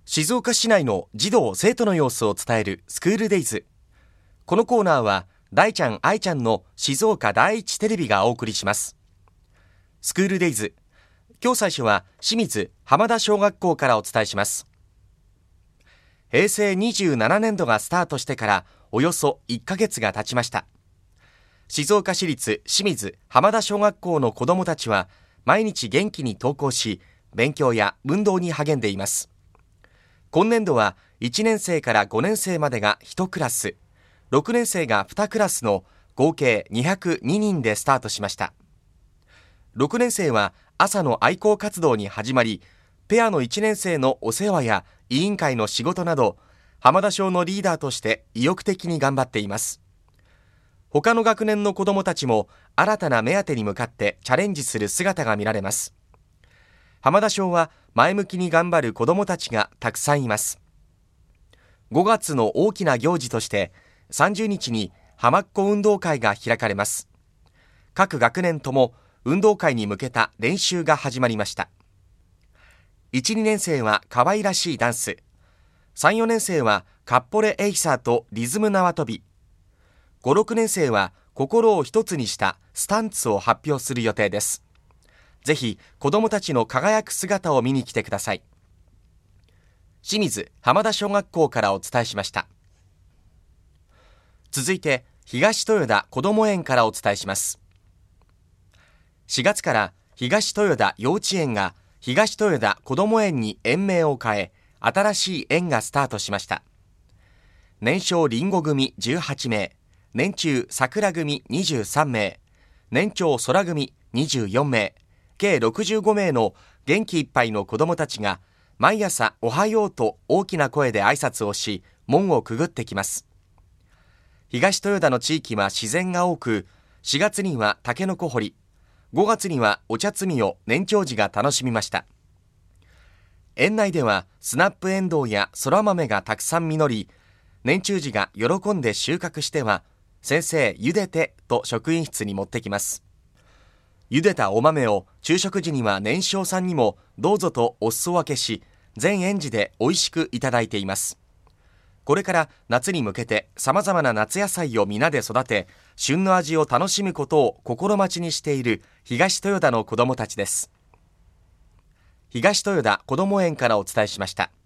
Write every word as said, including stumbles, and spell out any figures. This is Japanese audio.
静岡市内の児童生徒の様子を伝えるスクールデイズ。このコーナーは大ちゃん愛ちゃんの静岡第一テレビがお送りします。スクールデイズ、今日最初は清水浜田小学校からお伝えします。へいせいにじゅうななねんどがスタートしてからおよそいっかげつが経ちました。静岡市立清水浜田小学校の子どもたちは毎日元気に登校し、勉強や運動に励んでいます。今年度はいちねんせいからごねんせいまでがいちクラス、ろくねんせいがにクラスの合計にひゃくににんでスタートしました。ろくねんせいは朝の愛好活動に始まり、ペアのいちねんせいのお世話や委員会の仕事など、浜田小のリーダーとして意欲的に頑張っています。他の学年の子どもたちも新たな目当てに向かってチャレンジする姿が見られます。浜田小は前向きに頑張る子どもたちがたくさんいます。ごがつの大きな行事としてさんじゅうにちに浜っ子運動会が開かれます。各学年とも運動会に向けた練習が始まりました。いち、にねんせいは可愛らしいダンス、さん、よねんせいはカッポレエイサーとリズム縄跳び、ご、ろくねんせいは心を一つにしたスタンツを発表する予定です。ぜひ子どもたちの輝く姿を見に来てください。清水浜田小学校からお伝えしました。続いて東豊田こども園からお伝えします。しがつから東豊田幼稚園が東豊田こども園に園名を変え、新しい園がスタートしました。年少りんご組じゅうはちめい、年中桜組にじゅうさんめい、年長空組にじゅうよんめい、計ろくじゅうごめいの元気いっぱいの子どもたちが毎朝おはようと大きな声で挨拶をし、門をくぐってきます。東豊田の地域は自然が多く、しがつにはタケノコ掘り、ごがつにはお茶摘みを年長児が楽しみました。園内ではスナップエンドウやそら豆がたくさん実り、年中児が喜んで収穫しては、先生茹でてと職員室に持ってきます。茹でたお豆を昼食時には年少さんにもどうぞとお裾分けし、全園児で美味しくいただいています。これから夏に向けて様々な夏野菜を皆で育て、旬の味を楽しむことを心待ちにしている東豊田の子どもたちです。東豊田こども園からお伝えしました。